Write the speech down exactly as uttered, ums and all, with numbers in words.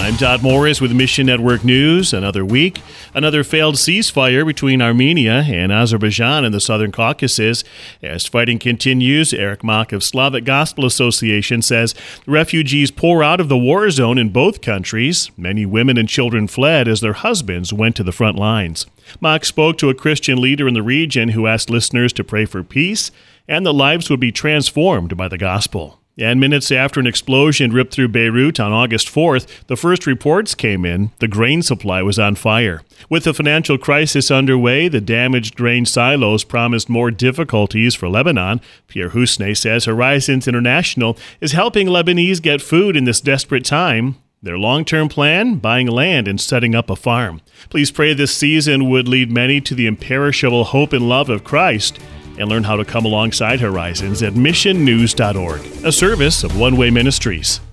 I'm Todd Morris with Mission Network News. Another week, another failed ceasefire between Armenia and Azerbaijan in the Southern Caucasus. As fighting continues, Eric Mock of Slavic Gospel Association says refugees pour out of the war zone in both countries. Many women and children fled as their husbands went to the front lines. Mock spoke to a Christian leader in the region who asked listeners to pray for peace and that lives would be transformed by the gospel. And minutes after an explosion ripped through Beirut on August fourth, the first reports came in. The grain supply was on fire. With the financial crisis underway, the damaged grain silos promised more difficulties for Lebanon. Pierre Housnay says Horizons International is helping Lebanese get food in this desperate time. Their long-term plan? Buying land and setting up a farm. Please pray this season would lead many to the imperishable hope and love of Christ, and learn how to come alongside Horizons at mission news dot org, a service of One Way Ministries.